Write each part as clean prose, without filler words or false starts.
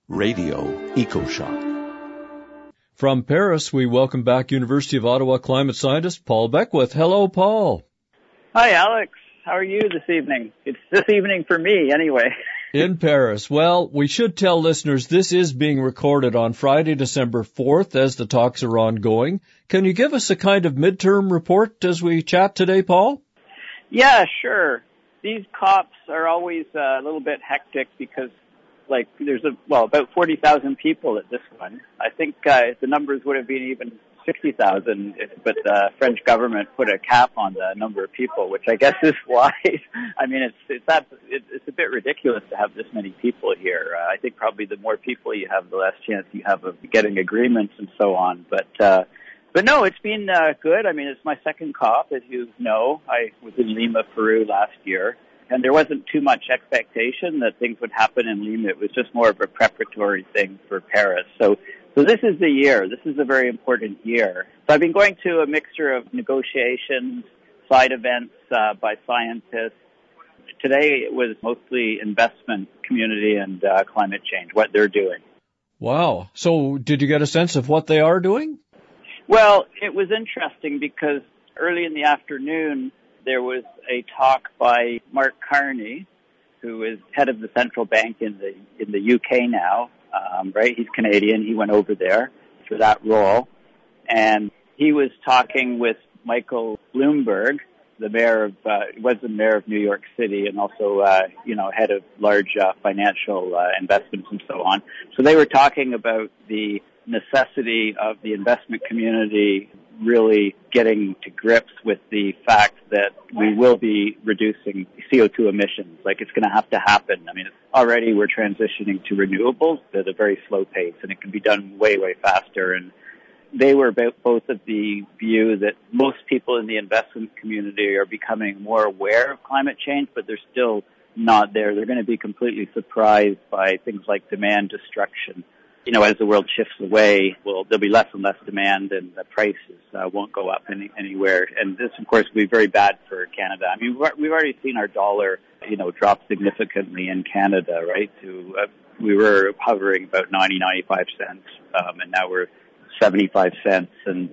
Radio EcoShock. From Paris, we welcome back University of Ottawa climate scientist Paul Beckwith. Hello, Paul. Hi, Alex. How are you this evening? It's this evening for me, anyway. In Paris. Well, we should tell listeners this is being recorded on Friday, December 4th, as the talks are ongoing. Can you give us a kind of midterm report as we chat today, Paul? Yeah, sure. These COPs are always a little bit hectic because, there's about 40,000 people at this one. I think the numbers would have been even 60,000, but the French government put a cap on the number of people, which I guess is why. I mean, it's a bit ridiculous to have this many people here. I think probably the more people you have, the less chance you have of getting agreements and so on. But no, it's been good. I mean, it's my second COP, as you know. I was in Lima, Peru last year, and there wasn't too much expectation that things would happen in Lima. It was just more of a preparatory thing for Paris. So this is the year. This is a very important year. So I've been going to a mixture of negotiations, side events by scientists. Today it was mostly investment community and climate change, what they're doing. Wow. So did you get a sense of what they are doing? Well, it was interesting because early in the afternoon there was a talk by Mark Carney, who is head of the central bank in the UK now. Right? He's Canadian. He went over there for that role. And he was talking with Michael Bloomberg, the mayor of New York City and also, head of large financial investments and so on. So they were talking about the necessity of the investment community really getting to grips with the fact that we will be reducing CO2 emissions. It's going to have to happen. I mean, already we're transitioning to renewables at a very slow pace, and it can be done way, way faster. And they were both of the view that most people in the investment community are becoming more aware of climate change, but they're still not there. They're going to be completely surprised by things like demand destruction. As the world shifts away, there'll be less and less demand and the prices won't go up anywhere. And this, of course, will be very bad for Canada. I mean, we've already seen our dollar, drop significantly in Canada, right? We were hovering about 95 cents, and now we're 75 cents. And,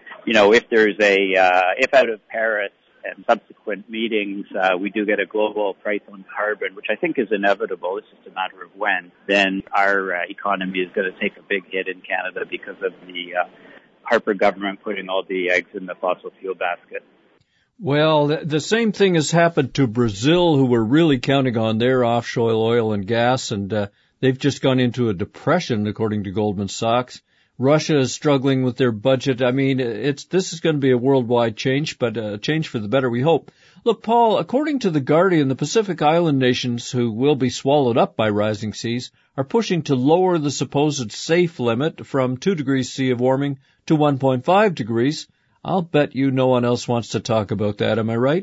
if out of Paris and subsequent meetings, we do get a global price on carbon, which I think is inevitable. It's just a matter of when. Then our economy is going to take a big hit in Canada because of the Harper government putting all the eggs in the fossil fuel basket. Well, the same thing has happened to Brazil, who were really counting on their offshore oil and gas, and they've just gone into a depression, according to Goldman Sachs. Russia is struggling with their budget. I mean, this is going to be a worldwide change, but a change for the better, we hope. Look, Paul, according to The Guardian, the Pacific Island nations who will be swallowed up by rising seas are pushing to lower the supposed safe limit from 2 degrees C of warming to 1.5 degrees. I'll bet you no one else wants to talk about that, am I right?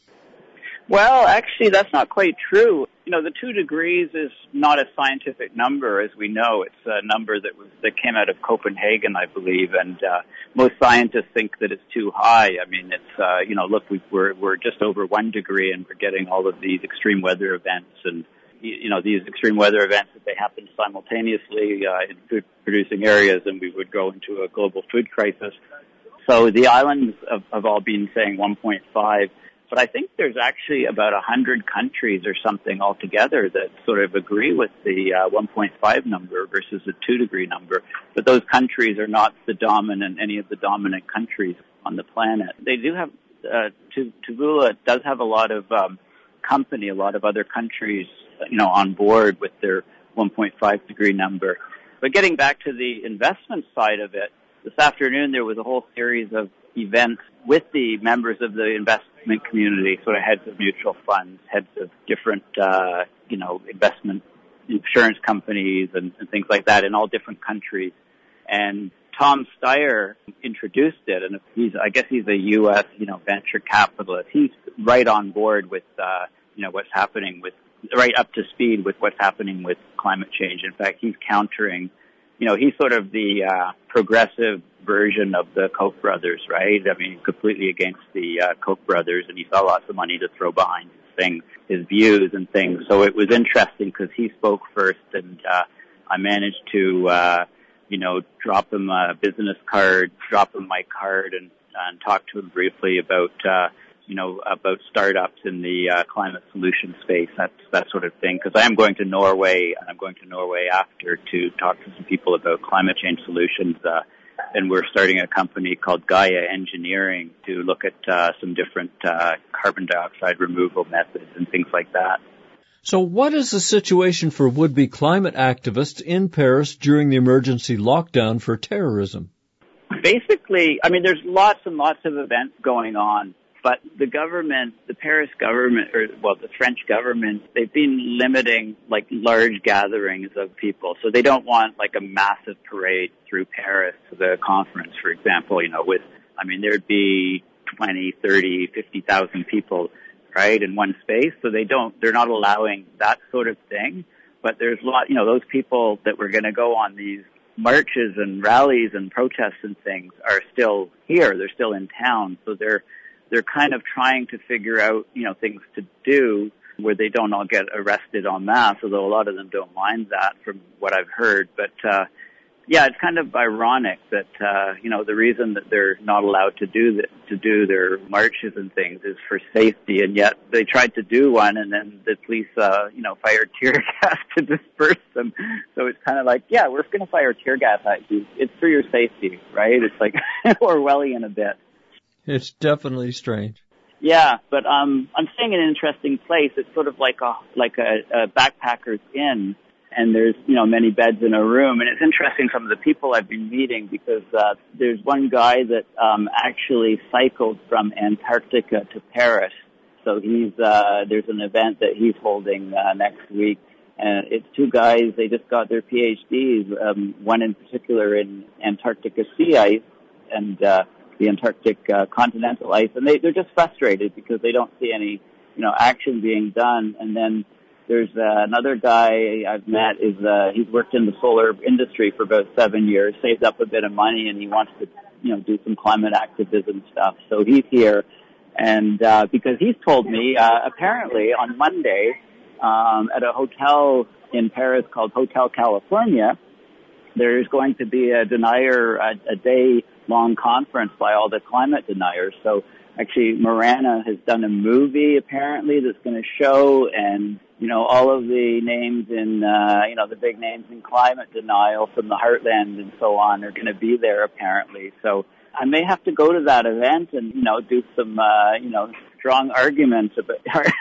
Well, actually, that's not quite true. The 2 degrees is not a scientific number, as we know. It's a number that came out of Copenhagen, I believe, and most scientists think that it's too high. I mean, it's we're just over 1 degree, and we're getting all of these extreme weather events, and these extreme weather events, if they happen simultaneously in food-producing areas, and we would go into a global food crisis. So the islands have all been saying 1.5. But I think there's actually about 100 countries or something altogether that sort of agree with the 1.5 number versus the 2 degree number. But those countries are not any of the dominant countries on the planet. They do have, Tuvalu does have a lot of a lot of other countries, on board with their 1.5 degree number. But getting back to the investment side of it, this afternoon there was a whole series of events with the members of the investment community, sort of heads of mutual funds, heads of different, investment insurance companies and things like that in all different countries. And Tom Steyer introduced it, and I guess he's a U.S., venture capitalist. He's right on board with, what's happening right up to speed with what's happening with climate change. In fact, he's countering, he's sort of the progressive version of the Koch brothers, right? I mean, completely against the Koch brothers, and he saw lots of money to throw behind his views and things. So it was interesting because he spoke first, and I managed to, drop him a business card, drop him my card, and talk to him briefly about, about startups in the climate solution space, that sort of thing. Because I am going to Norway, and I'm going to Norway after to talk to some people about climate change solutions. And we're starting a company called Gaia Engineering to look at some different carbon dioxide removal methods and things like that. So what is the situation for would-be climate activists in Paris during the emergency lockdown for terrorism? Basically, I mean, there's lots and lots of events going on, but the government, the Paris government, the French government, they've been limiting like large gatherings of people. So they don't want like a massive parade through Paris to the conference, for example, there'd be 20, 30, 50,000 people, right, in one space. So they're not allowing that sort of thing. But there's those people that were going to go on these marches and rallies and protests and things are still here. They're still in town. So they're kind of trying to figure out, things to do where they don't all get arrested en masse, although a lot of them don't mind that from what I've heard. But, it's kind of ironic that, the reason that they're not allowed to do their marches and things is for safety. And yet they tried to do one, and then the police, fired tear gas to disperse them. So it's kind of like, yeah, we're going to fire tear gas at you. It's for your safety, right? It's like Orwellian a bit. It's definitely strange. Yeah, but I'm staying in an interesting place. It's sort of like a backpacker's inn, and there's many beds in a room. And it's interesting some of the people I've been meeting because there's one guy that actually cycled from Antarctica to Paris. So there's an event that he's holding next week, and it's two guys. They just got their PhDs. One in particular in Antarctica sea ice and the Antarctic continental ice, and they're just frustrated because they don't see any, action being done. And then there's another guy I've met he's worked in the solar industry for about 7 years, saved up a bit of money, and he wants to, do some climate activism stuff. So he's here, and because he's told me apparently on Monday at a hotel in Paris called Hotel California, there's going to be a day-long conference by all the climate deniers. So actually, Morana has done a movie apparently that's going to show, and all of the names in the big names in climate denial from the Heartland and so on are going to be there apparently. So I may have to go to that event and do some strong arguments about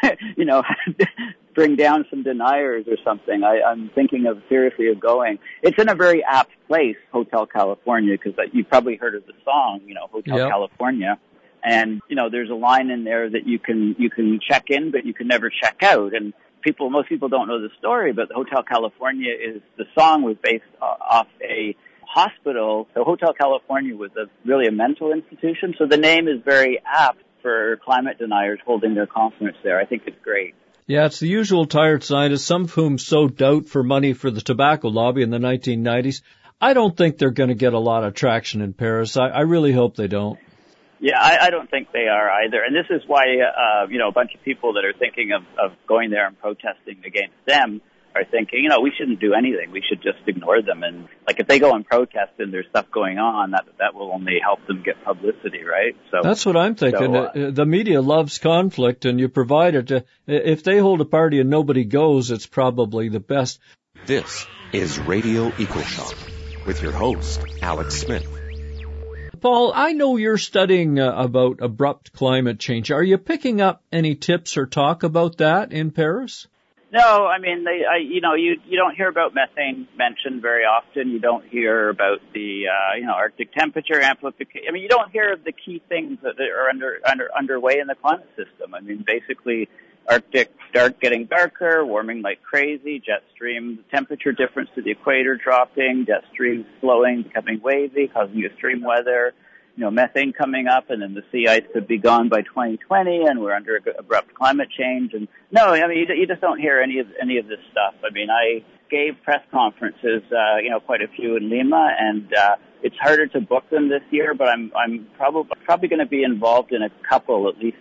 bring down some deniers or something. I'm thinking seriously of going. It's in a very apt place, Hotel California, because you've probably heard of the song, Hotel California. And, there's a line in there that you can check in, but you can never check out. And most people don't know the story, but the Hotel California the song was based off a hospital. So Hotel California was really a mental institution. So the name is very apt for climate deniers holding their conference there. I think it's great. Yeah, it's the usual tired scientists, some of whom sowed doubt for money for the tobacco lobby in the 1990s. I don't think they're going to get a lot of traction in Paris. I really hope they don't. Yeah, I don't think they are either. And this is why, a bunch of people that are thinking of going there and protesting against them are thinking, we shouldn't do anything. We should just ignore them. And like if they go and protest and there's stuff going on, that will only help them get publicity, right? So that's what I'm thinking. The media loves conflict, and you provide it. If they hold a party and nobody goes, it's probably the best. This is Radio EcoShock with your host, Alex Smith. Paul, I know you're studying about abrupt climate change. Are you picking up any tips or talk about that in Paris? No, I mean, you don't hear about methane mentioned very often. You don't hear about the, Arctic temperature amplification. I mean, you don't hear of the key things that are underway in the climate system. I mean, basically, Arctic getting darker, warming like crazy, jet stream temperature difference to the equator dropping, jet streams slowing, becoming wavy, causing extreme weather, methane coming up, and then the sea ice could be gone by 2020, and we're under abrupt climate change. And no, I mean, you just don't hear any of this stuff. I mean, I gave press conferences, quite a few in Lima, and it's harder to book them this year, but I'm probably going to be involved in a couple at least,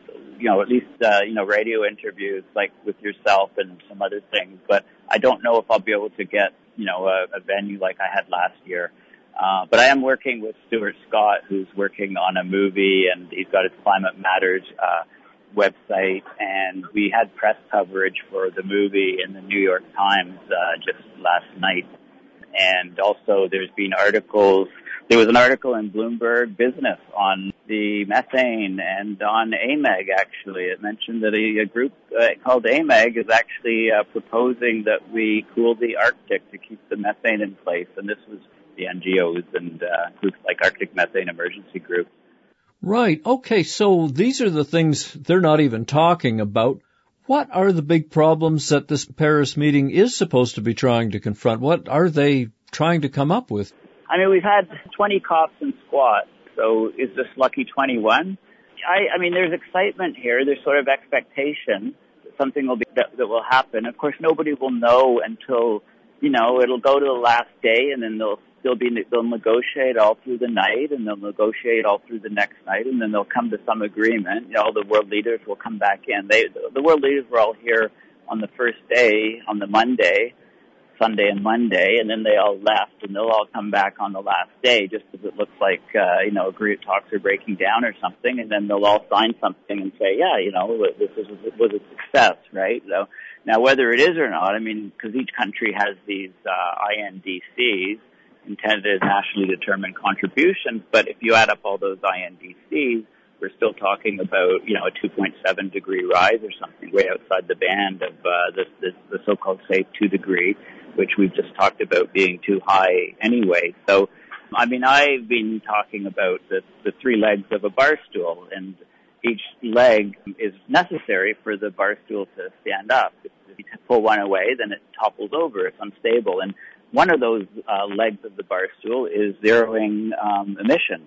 at least, radio interviews like with yourself and some other things. But I don't know if I'll be able to get, a venue like I had last year. But I am working with Stuart Scott, who's working on a movie, and he's got his Climate Matters website, and we had press coverage for the movie in the New York Times just last night. And also there's been articles. There was an article in Bloomberg Business on the methane and on AMEG, actually. It mentioned that a group called AMEG is actually proposing that we cool the Arctic to keep the methane in place. And this was the NGOs and groups like Arctic Methane Emergency Group. Right. Okay, so these are the things they're not even talking about. What are the big problems that this Paris meeting is supposed to be trying to confront? What are they trying to come up with? I mean, we've had 20 COPs and squats, so is this lucky 21? I mean, there's excitement here. There's sort of expectation that something will be that will happen. Of course, nobody will know until, it'll go to the last day, and then they'll negotiate all through the night, and they'll negotiate all through the next night, and then they'll come to some agreement. The world leaders will come back in. The world leaders were all here on the first day, on the Sunday and Monday, and then they all left, and they'll all come back on the last day, just as it looks like, talks are breaking down or something, and then they'll all sign something and say, this was a success, right? So now, whether it is or not, I mean, because each country has these INDCs, intended nationally determined contributions, but if you add up all those INDCs, we're still talking about, a 2.7 degree rise or something way outside the band of the so-called safe 2 degree, which we've just talked about being too high anyway. So, I mean, I've been talking about the three legs of a bar stool, and each leg is necessary for the bar stool to stand up. If you pull one away, then it topples over. It's unstable. And one of those legs of the bar stool is zeroing emissions.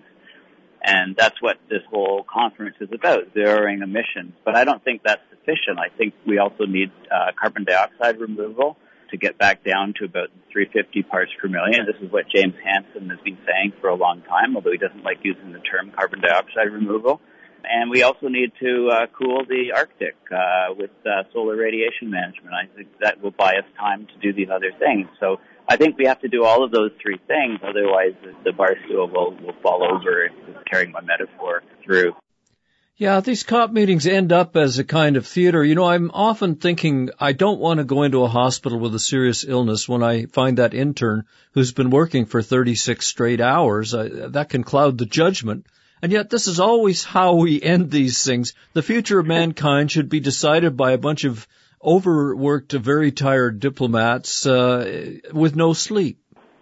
And that's what this whole conference is about, zeroing emissions. But I don't think that's sufficient. I think we also need carbon dioxide removal to get back down to about 350 parts per million. This is what James Hansen has been saying for a long time, although he doesn't like using the term carbon dioxide removal. And we also need to cool the Arctic with solar radiation management. I think that will buy us time to do these other things. So I think we have to do all of those three things, otherwise the bar stool will fall over, carrying my metaphor through. Yeah, these COP meetings end up as a kind of theater. I'm often thinking I don't want to go into a hospital with a serious illness when I find that intern who's been working for 36 straight hours. That can cloud the judgment. And yet this is always how we end these things. The future of mankind should be decided by a bunch of overworked, very tired diplomats with no sleep.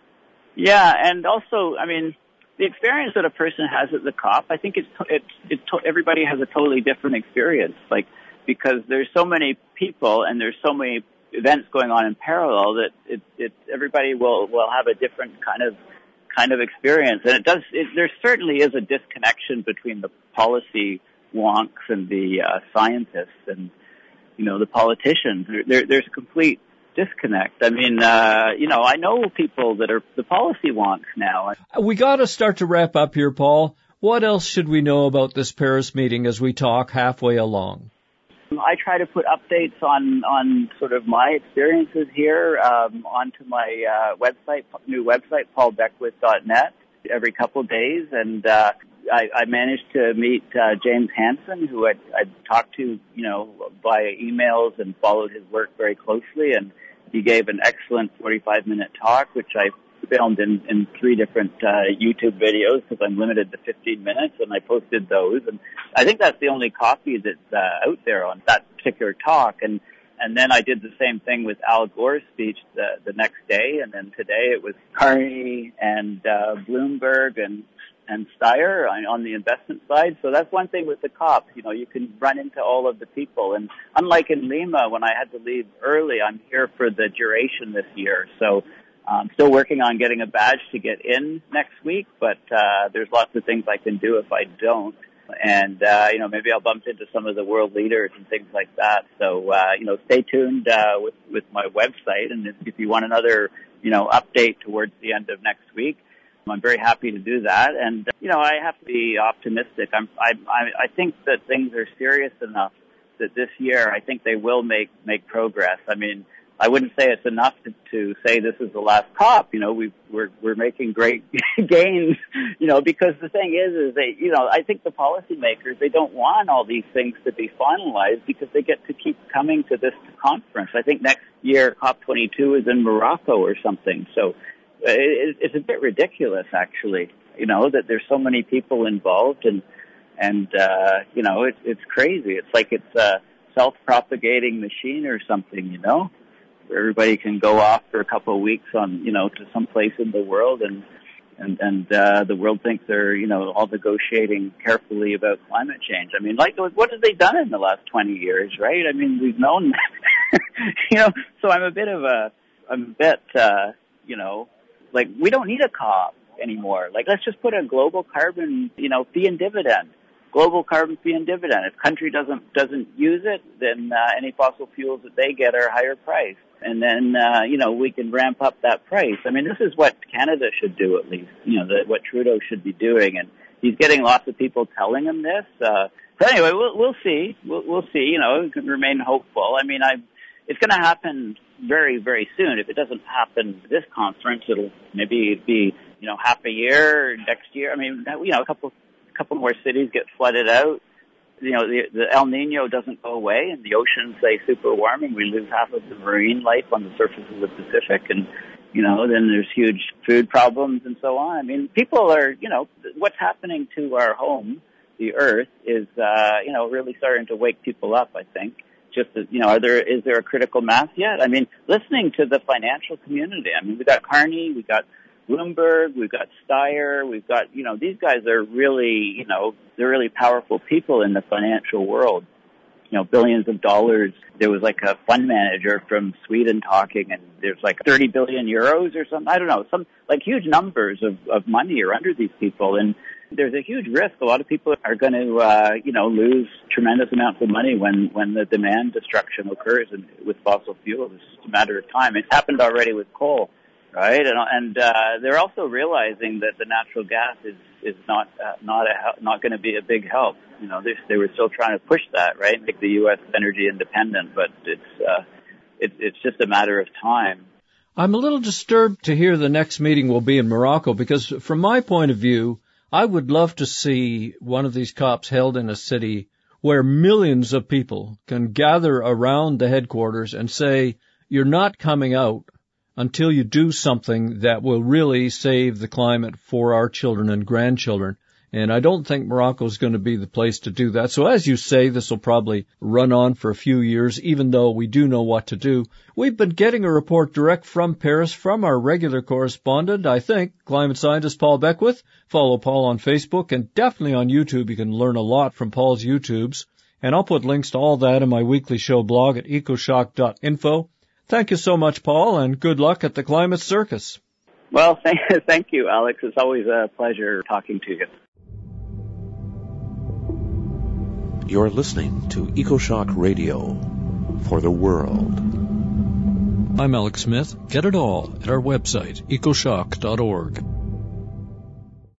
Yeah, and also, I mean, the experience that a person has at the COP, I think everybody has a totally different experience. Like, because there's so many people and there's so many events going on in parallel that everybody will have a different kind of experience. And there certainly is a disconnection between the policy wonks and the scientists and, the politicians. There's a complete disconnect. I mean, I know people that are the policy wonks now. We got to start to wrap up here, Paul. What else should we know about this Paris meeting as we talk halfway along? I try to put updates on sort of my experiences here onto my new website, paulbeckwith.net, every couple of days, and I managed to meet James Hansen, who I'd talked to, via emails and followed his work very closely, and he gave an excellent 45-minute talk, which I filmed in 3 different YouTube videos because I'm limited to 15 minutes, and I posted those. And I think that's the only copy that's out there on that particular talk. And then I did the same thing with Al Gore's speech the next day, and then today it was Carney and Bloomberg and Steyer on the investment side. So that's one thing with the COP. You can run into all of the people. And unlike in Lima, when I had to leave early, I'm here for the duration this year. So I'm still working on getting a badge to get in next week, but there's lots of things I can do if I don't. And, maybe I'll bump into some of the world leaders and things like that. So, stay tuned with my website. And if you want another, update towards the end of next week, I'm very happy to do that. And, I have to be optimistic. I think that things are serious enough that this year I think they will make progress. I mean, I wouldn't say it's enough to say this is the last COP. We're making great gains, because the thing is they, I think the policymakers, they don't want all these things to be finalized because they get to keep coming to this conference. I think next year COP22 is in Morocco or something. So it's a bit ridiculous, actually, that there's so many people involved and it's crazy. It's like it's a self-propagating machine or something, where everybody can go off for a couple of weeks on, to some place in the world and the world thinks they're, all negotiating carefully about climate change. I mean, what have they done in the last 20 years, right? I mean, we've known that, so I'm a bit, we don't need a COP anymore. Let's just put a global carbon, fee and dividend. Global carbon fee and dividend. If country doesn't use it, then any fossil fuels that they get are higher price. And then, we can ramp up that price. I mean, this is what Canada should do at least, what Trudeau should be doing. And he's getting lots of people telling him this. But anyway, we'll see. We'll see, we can remain hopeful. I mean, it's going to happen very, very soon. If it doesn't happen this conference, it'll maybe be, half a year next year. I mean, a couple more cities get flooded out. The El Nino doesn't go away and the oceans stay super warm and we lose half of the marine life on the surface of the Pacific and, then there's huge food problems and so on. I mean, people are, what's happening to our home, the earth, is, really starting to wake people up, I think. Just as, is there a critical mass yet? I mean, listening to the financial community, I mean, we got Carney, we got Bloomberg, we've got Steyer, we've got, these guys are really, they're really powerful people in the financial world. Billions of dollars. There was like a fund manager from Sweden talking and there's like 30 billion euros or something. I don't know, some like huge numbers of money are under these people. And there's a huge risk. A lot of people are going to, lose tremendous amounts of money when the demand destruction occurs with fossil fuels. It's just a matter of time. It's happened already with coal. Right, and they're also realizing that the natural gas is not going to be a big help. They were still trying to push that, right, make the U.S. energy independent, but it's just a matter of time. I'm a little disturbed to hear the next meeting will be in Morocco because, from my point of view, I would love to see one of these COPs held in a city where millions of people can gather around the headquarters and say, "You're not coming out until you do something that will really save the climate for our children and grandchildren." And I don't think Morocco is going to be the place to do that. So as you say, this will probably run on for a few years, even though we do know what to do. We've been getting a report direct from Paris from our regular correspondent, I think, climate scientist Paul Beckwith. Follow Paul on Facebook and definitely on YouTube. You can learn a lot from Paul's YouTubes. And I'll put links to all that in my weekly show blog at ecoshock.info. Thank you so much, Paul, and good luck at the Climate Circus. Well, thank you, Alex. It's always a pleasure talking to you. You're listening to EcoShock Radio for the world. I'm Alex Smith. Get it all at our website, ecoshock.org.